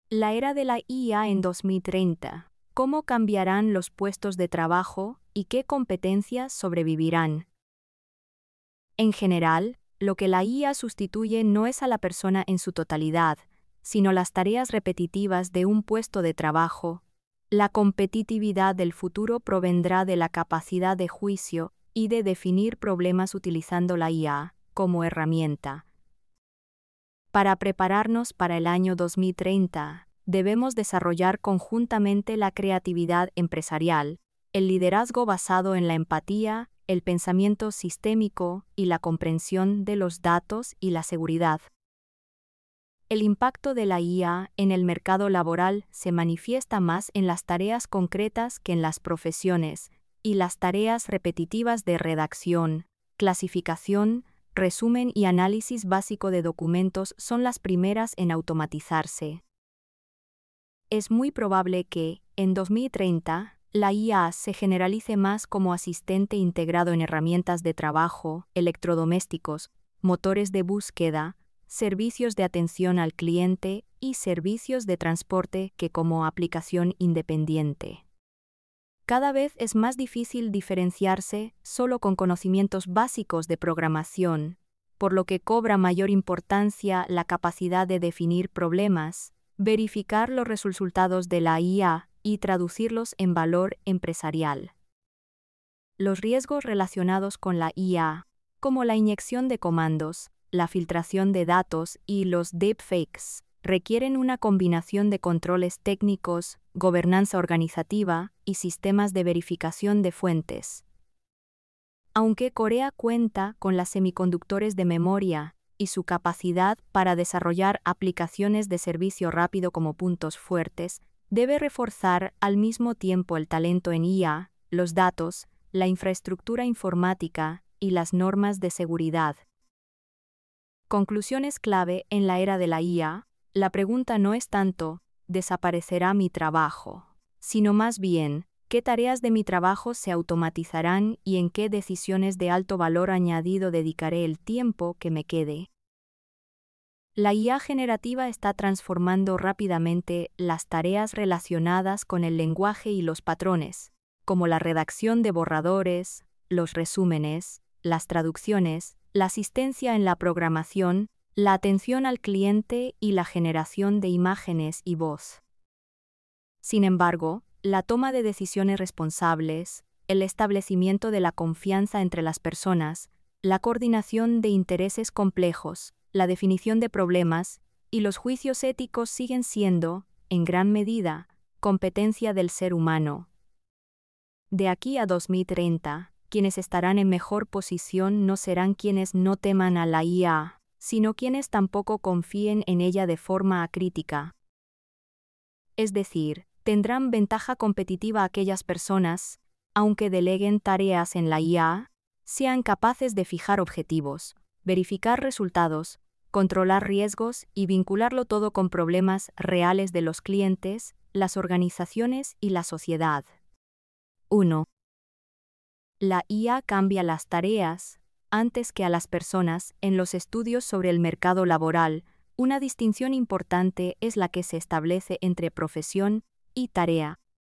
La era de la IA en 2030. ¿Cómo cambiarán los puestos de trabajo y qué competencias sobrevivirán? En general, lo que la IA sustituye no es a la persona en su totalidad, sino las tareas repetitivas de un puesto de trabajo. La competitividad del futuro provendrá de la capacidad de juicio y de definir problemas utilizando la IA como herramienta. Para prepararnos para el año 2030, debemos desarrollar conjuntamente la creatividad empresarial, el liderazgo basado en la empatía, el pensamiento sistémico y la comprensión de los datos y la seguridad. El impacto de la IA en el mercado laboral se manifiesta más en las tareas concretas que en las profesiones, y las tareas repetitivas de redacción, clasificación, resumen y análisis básico de documentos son las primeras en automatizarse. Es muy probable que, en 2030, la IA se generalice más como asistente integrado en herramientas de trabajo, electrodomésticos, motores de búsqueda, servicios de atención al cliente y servicios de transporte que como aplicación independiente. Cada vez es más difícil diferenciarse solo con conocimientos básicos de programación, por lo que cobra mayor importancia la capacidad de definir problemas, verificar los resultados de la IA y traducirlos en valor empresarial. Los riesgos relacionados con la IA, como la inyección de comandos, la filtración de datos y los deepfakes, requieren una combinación de controles técnicos, gobernanza organizativa y sistemas de verificación de fuentes. Aunque Corea cuenta con los semiconductores de memoria y su capacidad para desarrollar aplicaciones de servicio rápido como puntos fuertes, debe reforzar al mismo tiempo el talento en IA, los datos, la infraestructura informática y las normas de seguridad. Conclusiones clave en la era de la IA. La pregunta no es tanto, ¿desaparecerá mi trabajo?, sino más bien, ¿qué tareas de mi trabajo se automatizarán y en qué decisiones de alto valor añadido dedicaré el tiempo que me quede? La IA generativa está transformando rápidamente las tareas relacionadas con el lenguaje y los patrones, como la redacción de borradores, los resúmenes, las traducciones, la asistencia en la programación, la atención al cliente y la generación de imágenes y voz. Sin embargo, la toma de decisiones responsables, el establecimiento de la confianza entre las personas, la coordinación de intereses complejos, la definición de problemas y los juicios éticos siguen siendo, en gran medida, competencia del ser humano. De aquí a 2030, quienes estarán en mejor posición no serán quienes no teman a la IA, sino quienes tampoco confíen en ella de forma acrítica. Es decir, tendrán ventaja competitiva aquellas personas, aunque deleguen tareas en la IA, sean capaces de fijar objetivos, verificar resultados, controlar riesgos y vincularlo todo con problemas reales de los clientes, las organizaciones y la sociedad. 1. La IA cambia las tareas antes que a las personas. En los estudios sobre el mercado laboral, una distinción importante es la que se establece entre profesión y tarea.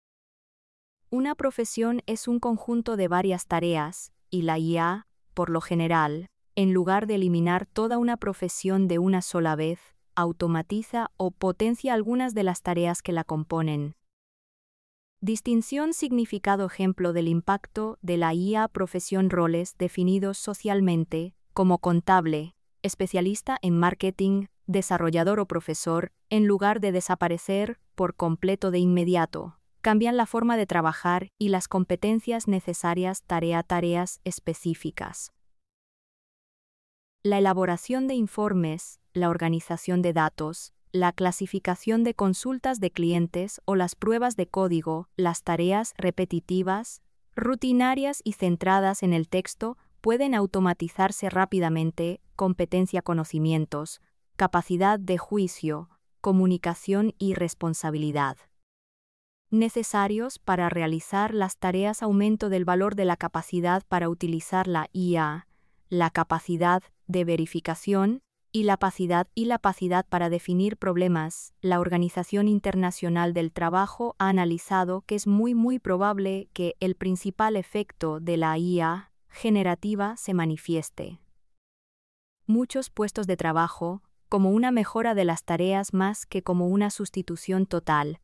Una profesión es un conjunto de varias tareas, y la IA, por lo general, en lugar de eliminar toda una profesión de una sola vez, automatiza o potencia algunas de las tareas que la componen. Distinción significado ejemplo del impacto de la IA profesión roles definidos socialmente, como contable, especialista en marketing, desarrollador o profesor, en lugar de desaparecer por completo de inmediato, cambian la forma de trabajar y las competencias necesarias tareas específicas. La elaboración de informes, la organización de datos, la clasificación de consultas de clientes o las pruebas de código, las tareas repetitivas, rutinarias y centradas en el texto pueden automatizarse rápidamente. Competencia, conocimientos, capacidad de juicio, comunicación y responsabilidad. Necesarios para realizar las tareas. Aumento del valor de la capacidad para utilizar la IA, la capacidad de verificación, y la capacidad para definir problemas. La Organización Internacional del Trabajo ha analizado que es muy probable que el principal efecto de la IA generativa se manifieste. Muchos puestos de trabajo, como una mejora de las tareas más que como una sustitución total.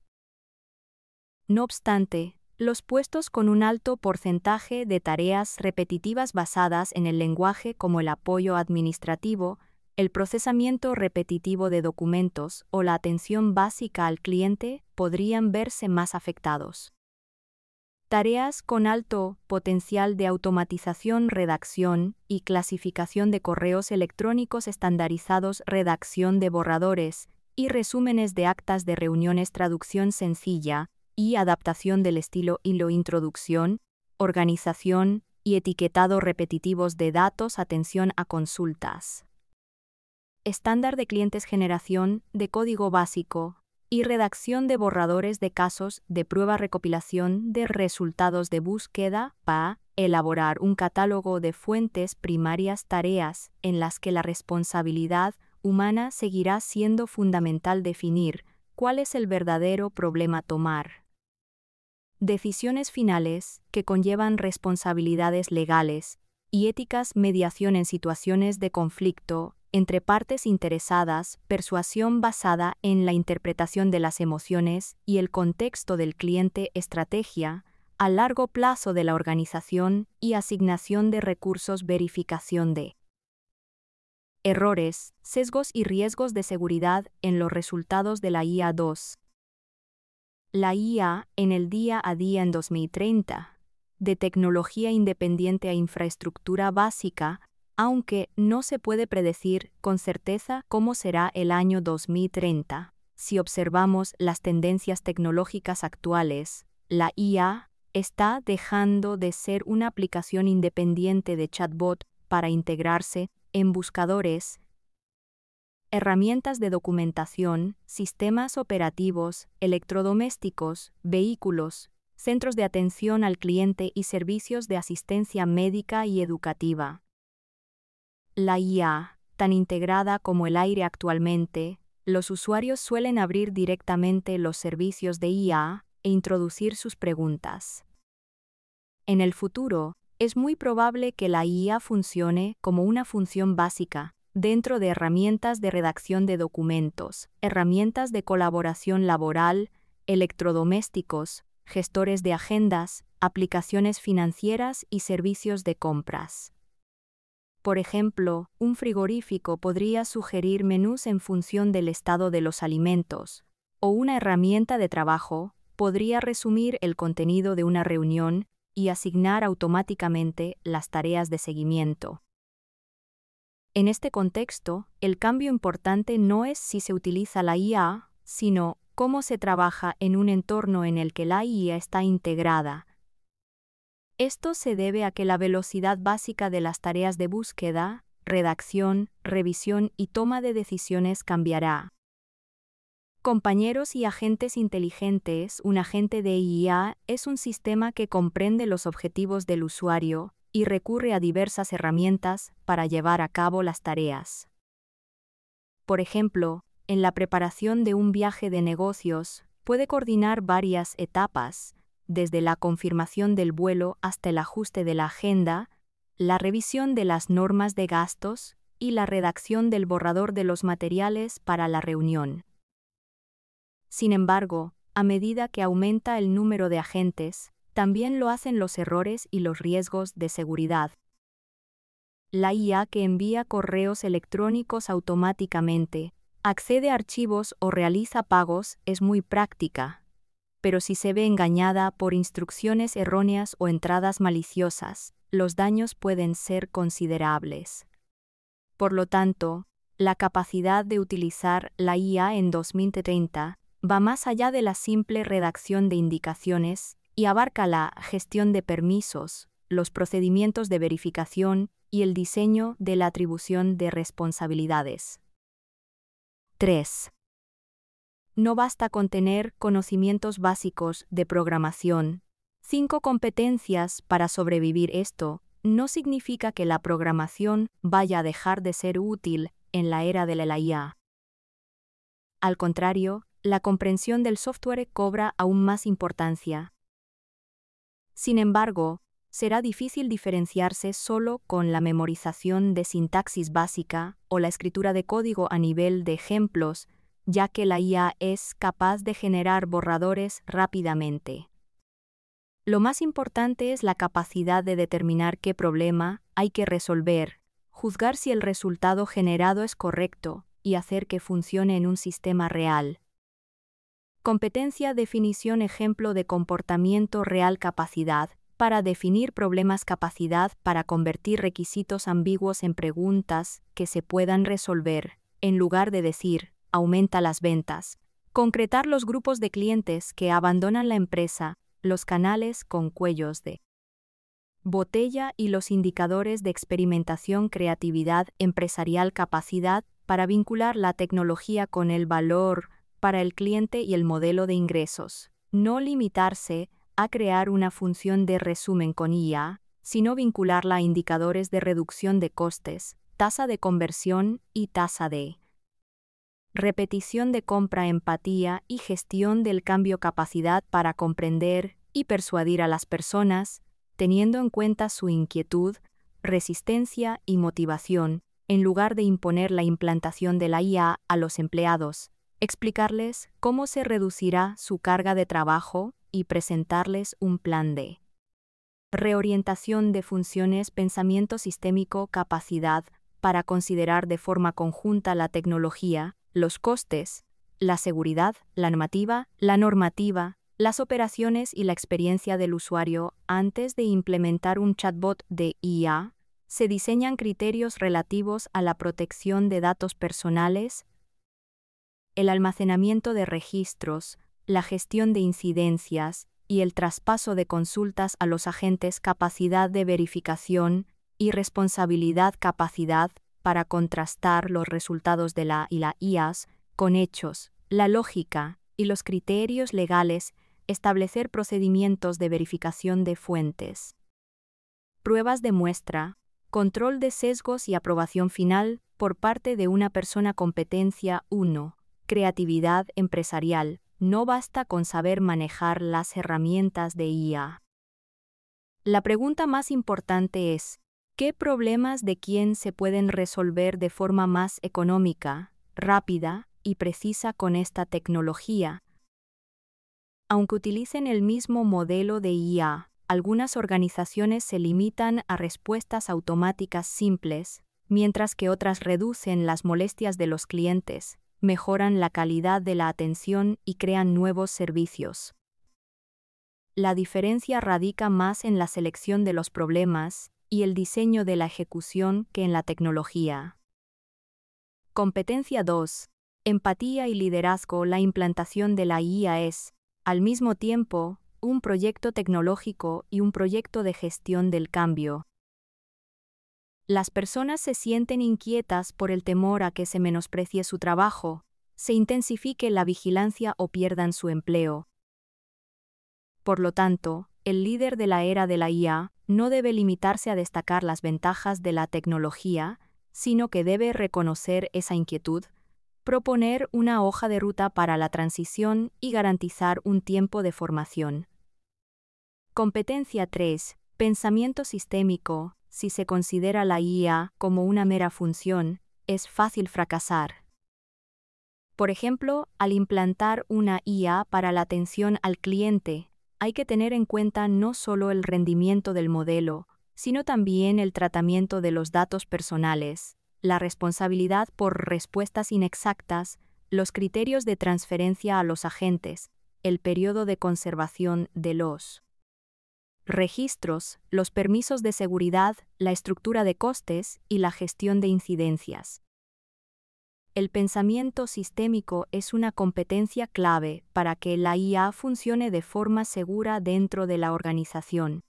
No obstante, los puestos con un alto porcentaje de tareas repetitivas basadas en el lenguaje como el apoyo administrativo, el procesamiento repetitivo de documentos o la atención básica al cliente podrían verse más afectados. Tareas con alto potencial de automatización, redacción y clasificación de correos electrónicos estandarizados, redacción de borradores y resúmenes de actas de reuniones, traducción sencilla y adaptación del estilo y la introducción, organización y etiquetado repetitivos de datos, atención a consultas. Estándar de clientes, generación de código básico y redacción de borradores de casos de prueba, recopilación de resultados de búsqueda para elaborar un catálogo de fuentes primarias, tareas en las que la responsabilidad humana seguirá siendo fundamental. Definir cuál es el verdadero problema, tomar decisiones finales que conllevan responsabilidades legales y éticas, mediación en situaciones de conflicto entre partes interesadas, persuasión basada en la interpretación de las emociones y el contexto del cliente, estrategia a largo plazo de la organización y asignación de recursos, verificación de errores, sesgos y riesgos de seguridad en los resultados de la IA. 2. La IA en el día a día en 2030, de tecnología independiente a infraestructura básica, aunque no se puede predecir con certeza cómo será el año 2030. Si observamos las tendencias tecnológicas actuales, la IA está dejando de ser una aplicación independiente de chatbot para integrarse en buscadores, herramientas de documentación, sistemas operativos, electrodomésticos, vehículos, centros de atención al cliente y servicios de asistencia médica y educativa. La IA, tan integrada como el aire actualmente, los usuarios suelen abrir directamente los servicios de IA e introducir sus preguntas. En el futuro, es muy probable que la IA funcione como una función básica dentro de herramientas de redacción de documentos, herramientas de colaboración laboral, electrodomésticos, gestores de agendas, aplicaciones financieras y servicios de compras. Por ejemplo, un frigorífico podría sugerir menús en función del estado de los alimentos, o una herramienta de trabajo podría resumir el contenido de una reunión y asignar automáticamente las tareas de seguimiento. En este contexto, el cambio importante no es si se utiliza la IA, sino cómo se trabaja en un entorno en el que la IA está integrada. Esto se debe a que la velocidad básica de las tareas de búsqueda, redacción, revisión y toma de decisiones cambiará. Compañeros y agentes inteligentes. Un agente de IA es un sistema que comprende los objetivos del usuario y recurre a diversas herramientas para llevar a cabo las tareas. Por ejemplo, en la preparación de un viaje de negocios, puede coordinar varias etapas, desde la confirmación del vuelo hasta el ajuste de la agenda, la revisión de las normas de gastos y la redacción del borrador de los materiales para la reunión. Sin embargo, a medida que aumenta el número de agentes, también lo hacen los errores y los riesgos de seguridad. La IA que envía correos electrónicos automáticamente, accede a archivos o realiza pagos es muy práctica, pero si se ve engañada por instrucciones erróneas o entradas maliciosas, los daños pueden ser considerables. Por lo tanto, la capacidad de utilizar la IA en 2030 va más allá de la simple redacción de indicaciones y abarca la gestión de permisos, los procedimientos de verificación y el diseño de la atribución de responsabilidades. 3. No basta con tener conocimientos básicos de programación. 5 competencias para sobrevivir. Esto no significa que la programación vaya a dejar de ser útil en la era de la IA. Al contrario, la comprensión del software cobra aún más importancia. Sin embargo, será difícil diferenciarse solo con la memorización de sintaxis básica o la escritura de código a nivel de ejemplos, ya que la IA es capaz de generar borradores rápidamente. Lo más importante es la capacidad de determinar qué problema hay que resolver, juzgar si el resultado generado es correcto y hacer que funcione en un sistema real. Competencia, definición, ejemplo de comportamiento real, capacidad, para definir problemas, capacidad para convertir requisitos ambiguos en preguntas que se puedan resolver, en lugar de decir, aumenta las ventas. Concretar los grupos de clientes que abandonan la empresa, los canales con cuellos de botella y los indicadores de experimentación, creatividad empresarial, capacidad para vincular la tecnología con el valor para el cliente y el modelo de ingresos. No limitarse a crear una función de resumen con IA, sino vincularla a indicadores de reducción de costes, tasa de conversión y tasa de repetición de compra, empatía y gestión del cambio, capacidad para comprender y persuadir a las personas, teniendo en cuenta su inquietud, resistencia y motivación, en lugar de imponer la implantación de la IA a los empleados, explicarles cómo se reducirá su carga de trabajo y presentarles un plan de reorientación de funciones, pensamiento sistémico, capacidad para considerar de forma conjunta la tecnología, los costes, la seguridad, la normativa, las operaciones y la experiencia del usuario. Antes de implementar un chatbot de IA, se diseñan criterios relativos a la protección de datos personales, el almacenamiento de registros, la gestión de incidencias y el traspaso de consultas a los agentes, capacidad de verificación y responsabilidad, capacidad para contrastar los resultados de la IAs con hechos, la lógica y los criterios legales, establecer procedimientos de verificación de fuentes, pruebas de muestra, control de sesgos y aprobación final por parte de una persona. Competencia 1. Creatividad empresarial. No basta con saber manejar las herramientas de IA. La pregunta más importante es, ¿qué problemas de quién se pueden resolver de forma más económica, rápida y precisa con esta tecnología? Aunque utilicen el mismo modelo de IA, algunas organizaciones se limitan a respuestas automáticas simples, mientras que otras reducen las molestias de los clientes, mejoran la calidad de la atención y crean nuevos servicios. La diferencia radica más en la selección de los problemas y el diseño de la ejecución que en la tecnología. Competencia 2. Empatía y liderazgo. La implantación de la IA es, al mismo tiempo, un proyecto tecnológico y un proyecto de gestión del cambio. Las personas se sienten inquietas por el temor a que se menosprecie su trabajo, se intensifique la vigilancia o pierdan su empleo. Por lo tanto, el líder de la era de la IA no debe limitarse a destacar las ventajas de la tecnología, sino que debe reconocer esa inquietud, proponer una hoja de ruta para la transición y garantizar un tiempo de formación. Competencia 3. Pensamiento sistémico. Si se considera la IA como una mera función, es fácil fracasar. Por ejemplo, al implantar una IA para la atención al cliente, hay que tener en cuenta no solo el rendimiento del modelo, sino también el tratamiento de los datos personales, la responsabilidad por respuestas inexactas, los criterios de transferencia a los agentes, el periodo de conservación de los registros, los permisos de seguridad, la estructura de costes y la gestión de incidencias. El pensamiento sistémico es una competencia clave para que la IA funcione de forma segura dentro de la organización.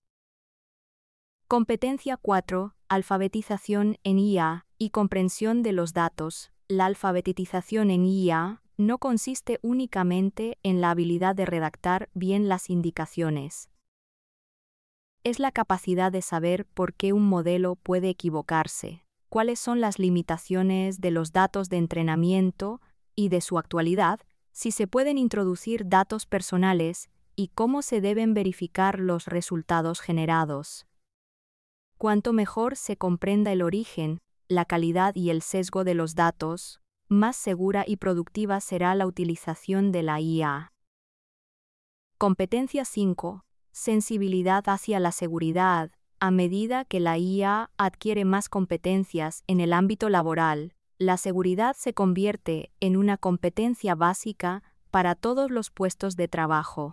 Competencia 4. Alfabetización en IA y comprensión de los datos. La alfabetización en IA no consiste únicamente en la habilidad de redactar bien las indicaciones. Es la capacidad de saber por qué un modelo puede equivocarse, cuáles son las limitaciones de los datos de entrenamiento y de su actualidad, si se pueden introducir datos personales y cómo se deben verificar los resultados generados. Cuanto mejor se comprenda el origen, la calidad y el sesgo de los datos, más segura y productiva será la utilización de la IA. Competencia 5. Sensibilidad hacia la seguridad. A medida que la IA adquiere más competencias en el ámbito laboral, la seguridad se convierte en una competencia básica para todos los puestos de trabajo.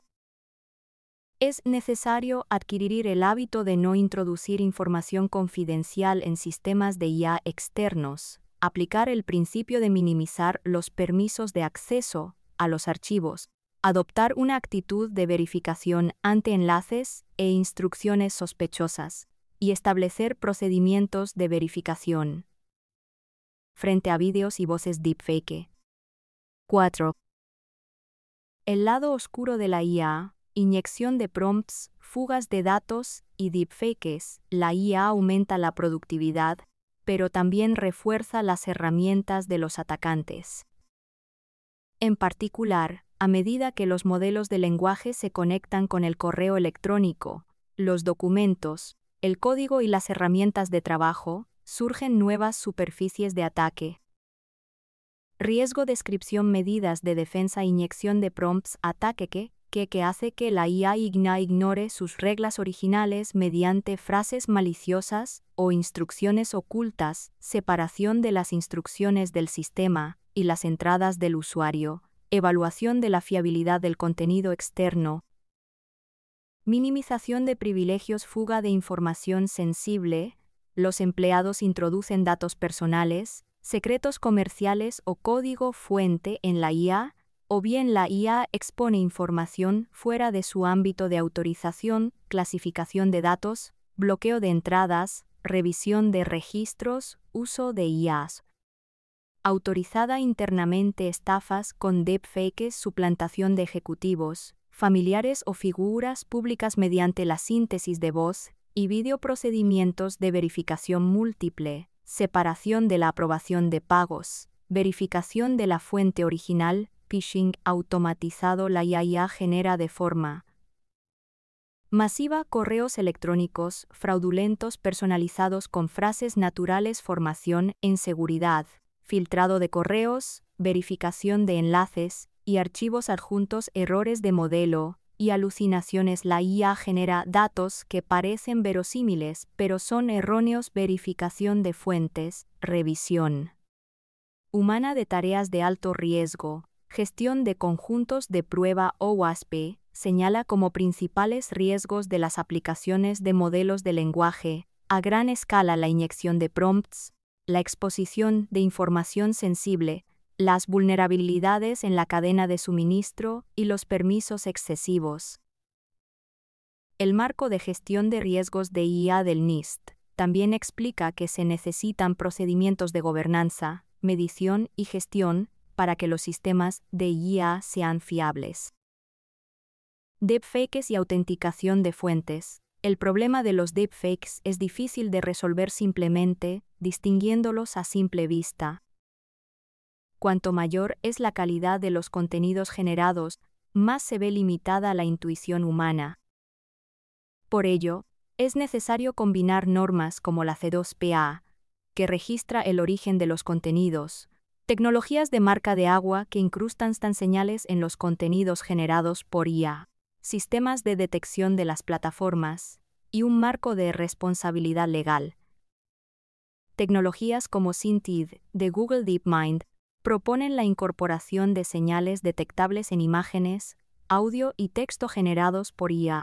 Es necesario adquirir el hábito de no introducir información confidencial en sistemas de IA externos, aplicar el principio de minimizar los permisos de acceso a los archivos, adoptar una actitud de verificación ante enlaces e instrucciones sospechosas, y establecer procedimientos de verificación frente a vídeos y voces deepfake. 4. El lado oscuro de la IA. Inyección de prompts, fugas de datos y deepfakes. La IA aumenta la productividad, pero también refuerza las herramientas de los atacantes. En particular, a medida que los modelos de lenguaje se conectan con el correo electrónico, los documentos, el código y las herramientas de trabajo, surgen nuevas superficies de ataque. Riesgo, descripción, medidas de defensa, inyección de prompts, ataque que hace que la IA ignore sus reglas originales mediante frases maliciosas o instrucciones ocultas, separación de las instrucciones del sistema y las entradas del usuario, evaluación de la fiabilidad del contenido externo, minimización de privilegios, fuga de información sensible. Los empleados introducen datos personales, secretos comerciales o código fuente en la IA, o bien la IA expone información fuera de su ámbito de autorización, clasificación de datos, bloqueo de entradas, revisión de registros, uso de IAs autorizada internamente, estafas con deepfakes, suplantación de ejecutivos, familiares o figuras públicas mediante la síntesis de voz y vídeo, procedimientos de verificación múltiple, separación de la aprobación de pagos, verificación de la fuente original, phishing automatizado. La IA genera de forma masiva correos electrónicos fraudulentos personalizados con frases naturales, formación en seguridad, filtrado de correos, verificación de enlaces y archivos adjuntos, errores de modelo y alucinaciones. La IA genera datos que parecen verosímiles pero son erróneos. Verificación de fuentes, revisión humana de tareas de alto riesgo, gestión de conjuntos de prueba o WASP, señala como principales riesgos de las aplicaciones de modelos de lenguaje a gran escala la inyección de prompts, la exposición de información sensible, las vulnerabilidades en la cadena de suministro y los permisos excesivos. El marco de gestión de riesgos de IA del NIST también explica que se necesitan procedimientos de gobernanza, medición y gestión para que los sistemas de IA sean fiables. Deepfakes y autenticación de fuentes. El problema de los deepfakes es difícil de resolver simplemente distinguiéndolos a simple vista. Cuanto mayor es la calidad de los contenidos generados, más se ve limitada la intuición humana. Por ello, es necesario combinar normas como la C2PA, que registra el origen de los contenidos, tecnologías de marca de agua que incrustan señales en los contenidos generados por IA, sistemas de detección de las plataformas y un marco de responsabilidad legal. Tecnologías como Scintid de Google DeepMind proponen la incorporación de señales detectables en imágenes, audio y texto generados por IA.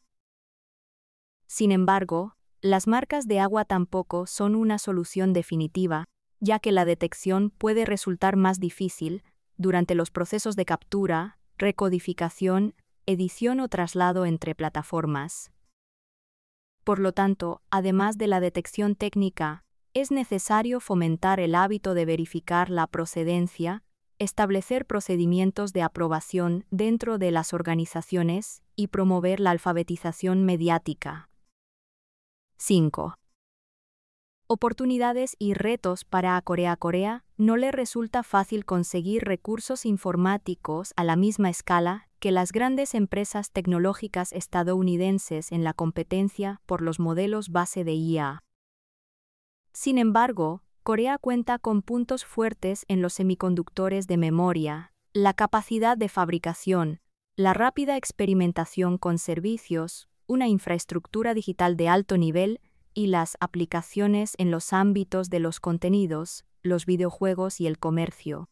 Sin embargo, las marcas de agua tampoco son una solución definitiva, ya que la detección puede resultar más difícil durante los procesos de captura, recodificación, edición o traslado entre plataformas. Por lo tanto, además de la detección técnica, es necesario fomentar el hábito de verificar la procedencia, establecer procedimientos de aprobación dentro de las organizaciones y promover la alfabetización mediática. 5. Oportunidades y retos para Corea. Corea no le resulta fácil conseguir recursos informáticos a la misma escala que las grandes empresas tecnológicas estadounidenses en la competencia por los modelos base de IA. Sin embargo, Corea cuenta con puntos fuertes en los semiconductores de memoria, la capacidad de fabricación, la rápida experimentación con servicios, una infraestructura digital de alto nivel y las aplicaciones en los ámbitos de los contenidos, los videojuegos y el comercio.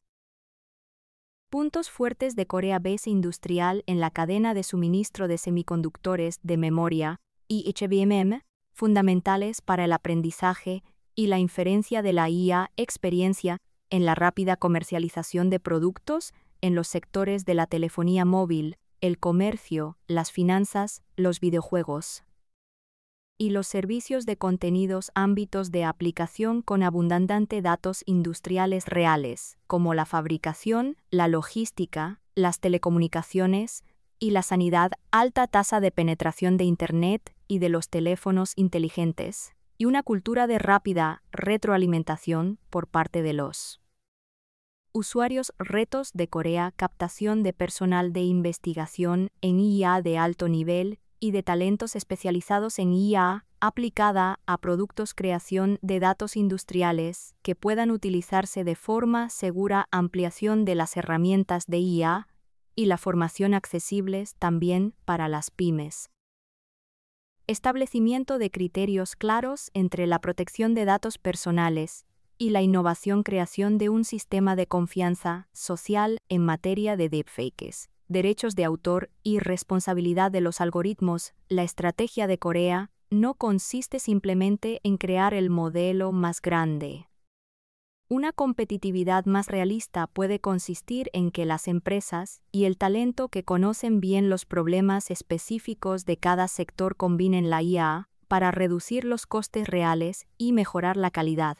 Puntos fuertes de Corea: base industrial en la cadena de suministro de semiconductores de memoria y HBM, fundamentales para el aprendizaje y la inferencia de la IA. Experiencia en la rápida comercialización de productos en los sectores de la telefonía móvil, el comercio, las finanzas, los videojuegos y los servicios de contenidos, ámbitos de aplicación con abundante datos industriales reales, como la fabricación, la logística, las telecomunicaciones y la sanidad. Alta tasa de penetración de Internet y de los teléfonos inteligentes, y una cultura de rápida retroalimentación por parte de los usuarios. Retos de Corea: captación de personal de investigación en IA de alto nivel y de talentos especializados en IA aplicada a productos. Creación de datos industriales que puedan utilizarse de forma segura. Ampliación de las herramientas de IA y la formación accesibles también para las pymes. Establecimiento de criterios claros entre la protección de datos personales y la innovación. Creación de un sistema de confianza social en materia de deepfakes, derechos de autor y responsabilidad de los algoritmos. La estrategia de Corea no consiste simplemente en crear el modelo más grande. Una competitividad más realista puede consistir en que las empresas y el talento que conocen bien los problemas específicos de cada sector combinen la IA para reducir los costes reales y mejorar la calidad.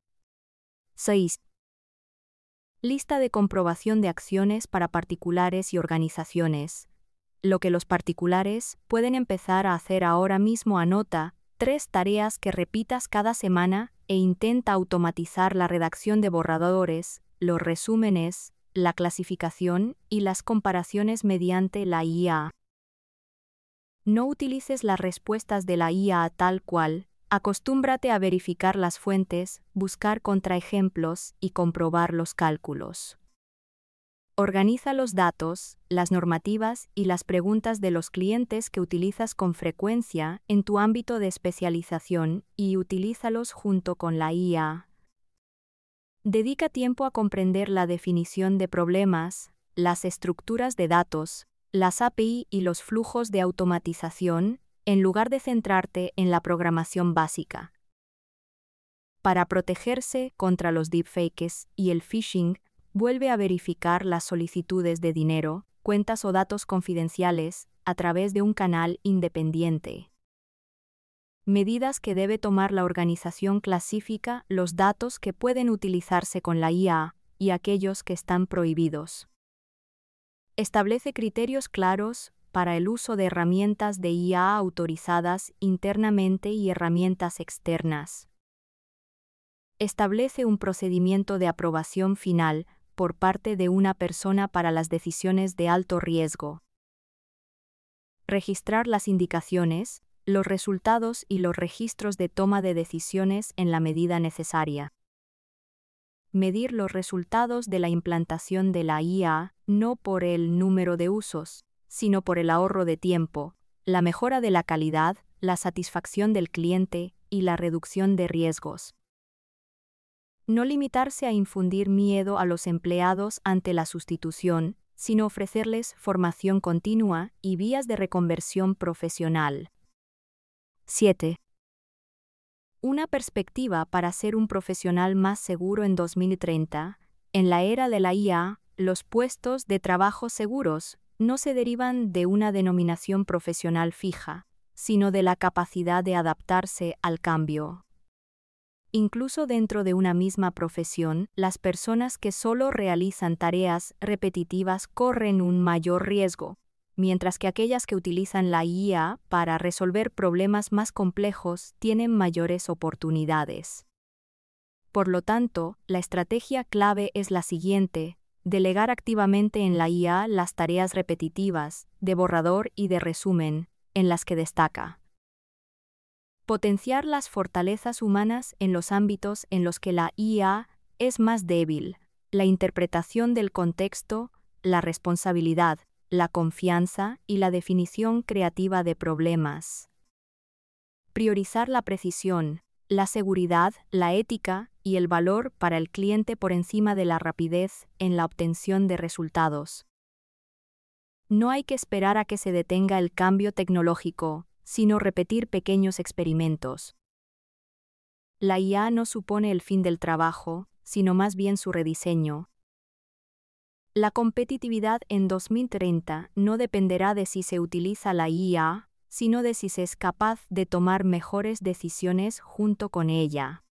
6. Lista de comprobación de acciones para particulares y organizaciones. Lo que los particulares pueden empezar a hacer ahora mismo: anota 3 tareas que repitas cada semana e intenta automatizar la redacción de borradores, los resúmenes, la clasificación y las comparaciones mediante la IA. No utilices las respuestas de la IA tal cual. Acostúmbrate a verificar las fuentes, buscar contraejemplos y comprobar los cálculos. Organiza los datos, las normativas y las preguntas de los clientes que utilizas con frecuencia en tu ámbito de especialización y utilízalos junto con la IA. Dedica tiempo a comprender la definición de problemas, las estructuras de datos, las API y los flujos de automatización, en lugar de centrarte en la programación básica. Para protegerse contra los deepfakes y el phishing, vuelve a verificar las solicitudes de dinero, cuentas o datos confidenciales a través de un canal independiente. Medidas que debe tomar la organización: clasifica los datos que pueden utilizarse con la IA y aquellos que están prohibidos. Establece criterios claros para el uso de herramientas de IA autorizadas internamente y herramientas externas. Establece un procedimiento de aprobación final por parte de una persona para las decisiones de alto riesgo. Registrar las indicaciones, los resultados y los registros de toma de decisiones en la medida necesaria. Medir los resultados de la implantación de la IA no por el número de usos, sino por el ahorro de tiempo, la mejora de la calidad, la satisfacción del cliente y la reducción de riesgos. No limitarse a infundir miedo a los empleados ante la sustitución, sino ofrecerles formación continua y vías de reconversión profesional. 7. Una perspectiva para ser un profesional más seguro en 2030. En la era de la IA, los puestos de trabajo seguros no se derivan de una denominación profesional fija, sino de la capacidad de adaptarse al cambio. Incluso dentro de una misma profesión, las personas que solo realizan tareas repetitivas corren un mayor riesgo, mientras que aquellas que utilizan la IA para resolver problemas más complejos tienen mayores oportunidades. Por lo tanto, la estrategia clave es la siguiente: delegar activamente en la IA las tareas repetitivas, de borrador y de resumen, en las que destaca. Potenciar las fortalezas humanas en los ámbitos en los que la IA es más débil: la interpretación del contexto, la responsabilidad, la confianza y la definición creativa de problemas. Priorizar la precisión, la seguridad, la ética y el valor para el cliente por encima de la rapidez en la obtención de resultados. No hay que esperar a que se detenga el cambio tecnológico, sino repetir pequeños experimentos. La IA no supone el fin del trabajo, sino más bien su rediseño. La competitividad en 2030 no dependerá de si se utiliza la IA, sino de si se es capaz de tomar mejores decisiones junto con ella.